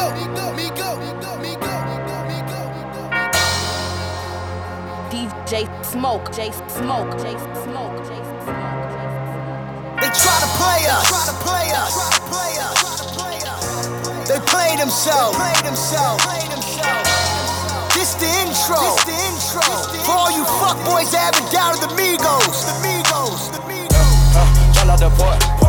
DJ Smoke, J Smoke, J Smoke, J Smoke. They try to play us. They play themselves. This the intro. For all you fuckboys that haven't doubted the Migos. Y'all out the port.